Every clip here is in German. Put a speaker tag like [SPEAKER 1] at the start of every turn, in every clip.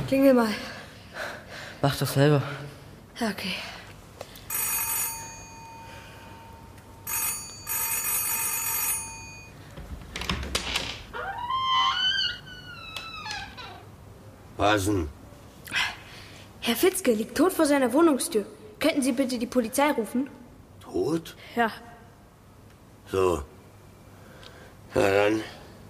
[SPEAKER 1] Klingel mal.
[SPEAKER 2] Mach doch selber.
[SPEAKER 1] Okay.
[SPEAKER 3] Was denn?
[SPEAKER 1] Herr Fitzke liegt tot vor seiner Wohnungstür. Könnten Sie bitte die Polizei rufen?
[SPEAKER 3] Tot?
[SPEAKER 1] Ja.
[SPEAKER 3] So. Na dann.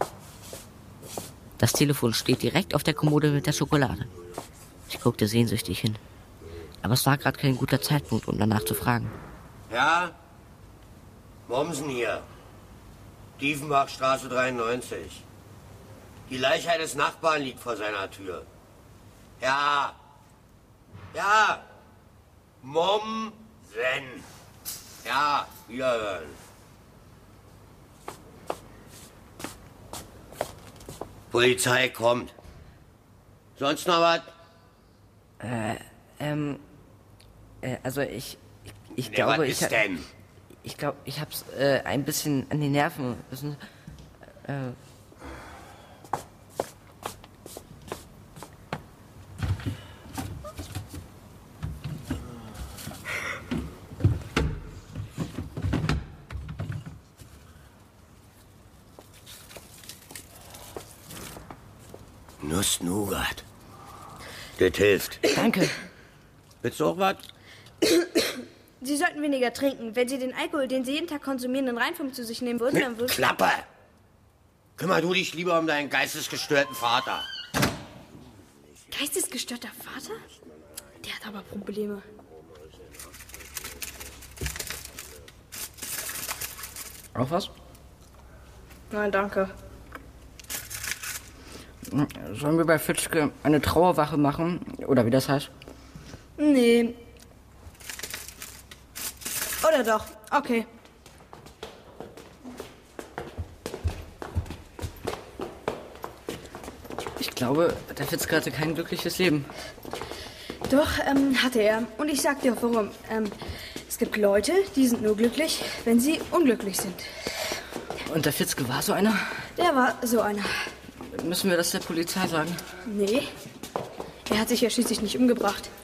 [SPEAKER 2] Das Telefon steht direkt auf der Kommode mit der Schokolade. Ich guckte sehnsüchtig hin. Aber es war gerade kein guter Zeitpunkt, um danach zu fragen.
[SPEAKER 3] Ja? Mommsen hier. Diefenbachstraße 93. Die Leiche eines Nachbarn liegt vor seiner Tür. Ja. Ja. Mommsen. Ja, wiederhören. Polizei kommt. Sonst noch was?
[SPEAKER 2] Also ich
[SPEAKER 3] Nee,
[SPEAKER 2] glaube,
[SPEAKER 3] was ist denn?
[SPEAKER 2] ich glaube, ich hab's ein bisschen an den Nerven. Wissen Sie?
[SPEAKER 3] Nuss-Nougat. Das hilft.
[SPEAKER 2] Danke.
[SPEAKER 3] Willst du auch was?
[SPEAKER 1] Sie sollten weniger trinken. Wenn Sie den Alkohol, den Sie jeden Tag konsumieren, in Reinform zu sich nehmen würden, dann würden...
[SPEAKER 3] Klappe! Kümmer du dich lieber um deinen geistesgestörten Vater.
[SPEAKER 1] Geistesgestörter Vater? Der hat aber Probleme.
[SPEAKER 2] Auch was?
[SPEAKER 1] Nein, danke.
[SPEAKER 2] Sollen wir bei Fitzke eine Trauerwache machen? Oder wie das heißt?
[SPEAKER 1] Nee. Oder doch. Okay.
[SPEAKER 2] Ich glaube, der Fitzke hatte kein glückliches Leben.
[SPEAKER 1] Doch, hatte er. Und ich sag dir auch warum. Es gibt Leute, die sind nur glücklich, wenn sie unglücklich sind.
[SPEAKER 2] Und der Fitzke war so einer?
[SPEAKER 1] Der war so einer.
[SPEAKER 2] Müssen wir das der Polizei sagen?
[SPEAKER 1] Nee. Er hat sich ja schließlich nicht umgebracht.